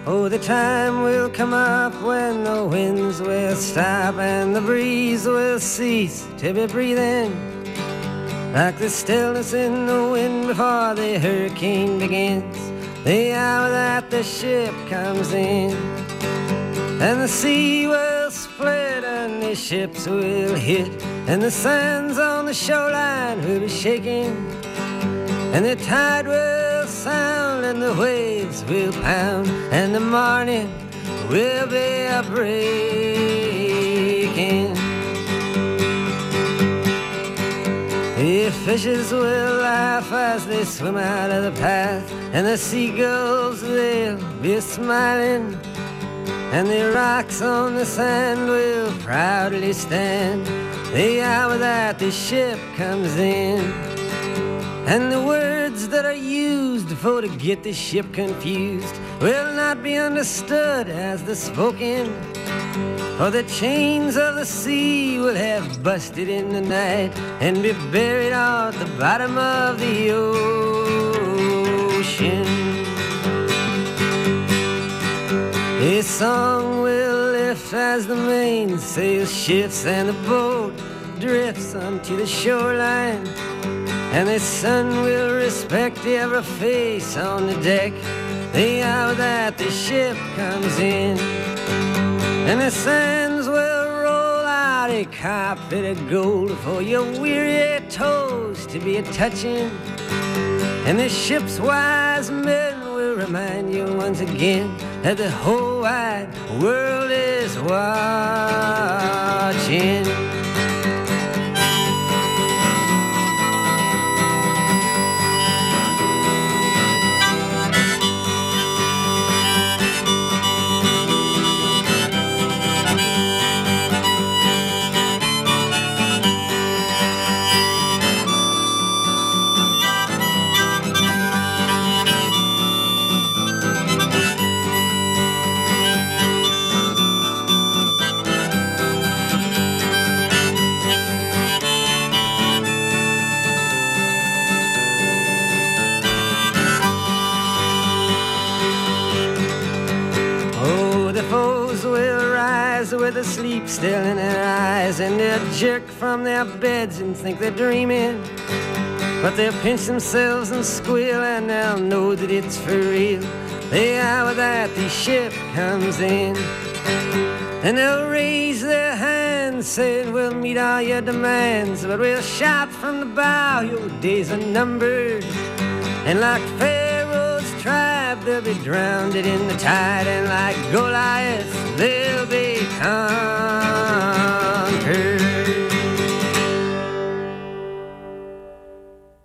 Oh, the time will come up when the winds will stop and the breeze will cease to be breathing, like the stillness in the wind before the hurricane begins, the hour that the ship comes in. And the sea will split and the ships will hit, and the sands on the shoreline will be shaking, and the tide will sound and the waves will pound, and the morning will be a breaking. The fishes will laugh as they swim out of the path, and the seagulls they'll be smiling, and the rocks on the sand will proudly stand the hour that the ship comes in. And the words that are used for to get the ship confused will not be understood as the spoken, for the chains of the sea will have busted in the night and be buried at the bottom of the ocean. A song will lift as the mainsail shifts and the boat drifts onto the shoreline, and the sun will respect every face on the deck the hour that the ship comes in. And the sands will roll out a carpet of gold for your weary toes to be a-touching, and the ship's wise men will remind you once again that the whole wide world is watching. With the sleep still in their eyes, and they'll jerk from their beds and think they're dreaming, but they'll pinch themselves and squeal, and they'll know that it's for real the hour that the ship comes in. And they'll raise their hands saying, we'll meet all your demands, but we'll shout from the bow, your days are numbered, and like Pharaoh's tribe they'll be drowned in the tide, and like Goliath they'll